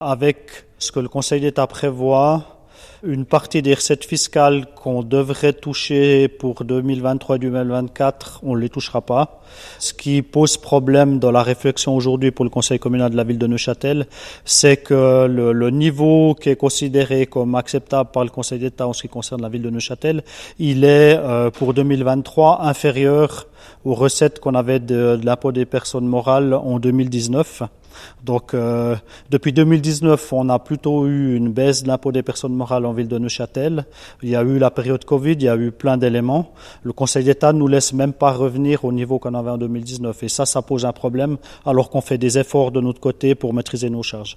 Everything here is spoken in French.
Avec ce que le Conseil d'État prévoit, une partie des recettes fiscales qu'on devrait toucher pour 2023 et 2024, on ne les touchera pas. Ce qui pose problème dans la réflexion aujourd'hui pour le Conseil communal de la ville de Neuchâtel, c'est que le niveau qui est considéré comme acceptable par le Conseil d'État en ce qui concerne la ville de Neuchâtel, il est pour 2023 inférieur aux recettes qu'on avait de l'impôt des personnes morales en 2019. Donc, depuis 2019, on a plutôt eu une baisse de l'impôt des personnes morales en ville de Neuchâtel. Il y a eu la période Covid, il y a eu plein d'éléments. Le Conseil d'État ne nous laisse même pas revenir au niveau qu'on avait en 2019. Et ça pose un problème alors qu'on fait des efforts de notre côté pour maîtriser nos charges.